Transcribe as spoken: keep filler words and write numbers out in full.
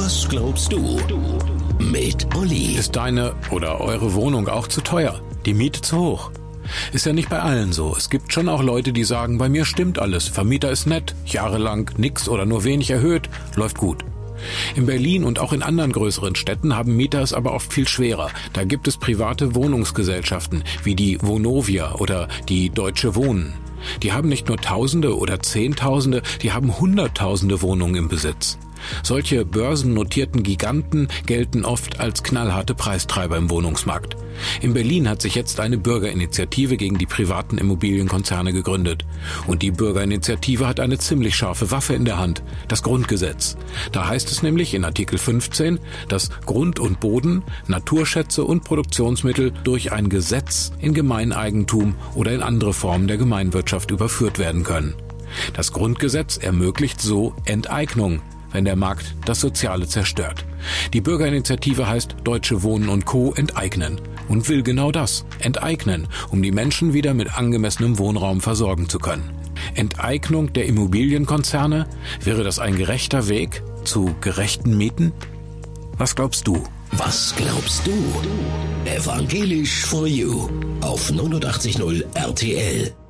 Was glaubst du? Mit Olli. Ist deine oder eure Wohnung auch zu teuer? Die Miete zu hoch? Ist ja nicht bei allen so. Es gibt schon auch Leute, die sagen, bei mir stimmt alles. Vermieter ist nett, jahrelang nix oder nur wenig erhöht, läuft gut. In Berlin und auch in anderen größeren Städten haben Mieter es aber oft viel schwerer. Da gibt es private Wohnungsgesellschaften wie die Vonovia oder die Deutsche Wohnen. Die haben nicht nur Tausende oder Zehntausende, die haben Hunderttausende Wohnungen im Besitz. Solche börsennotierten Giganten gelten oft als knallharte Preistreiber im Wohnungsmarkt. In Berlin hat sich jetzt eine Bürgerinitiative gegen die privaten Immobilienkonzerne gegründet. Und die Bürgerinitiative hat eine ziemlich scharfe Waffe in der Hand, das Grundgesetz. Da heißt es nämlich in Artikel fünfzehn, dass Grund und Boden, Naturschätze und Produktionsmittel durch ein Gesetz in Gemeineigentum oder in andere Formen der Gemeinwirtschaft überführt werden können. Das Grundgesetz ermöglicht so Enteignung, wenn der Markt das Soziale zerstört. Die Bürgerinitiative heißt Deutsche Wohnen und Co. enteignen und will genau das, enteignen, um die Menschen wieder mit angemessenem Wohnraum versorgen zu können. Enteignung der Immobilienkonzerne, wäre das ein gerechter Weg zu gerechten Mieten? Was glaubst du? Was glaubst du? Evangelisch for You auf neunundachtzig Komma null R T L.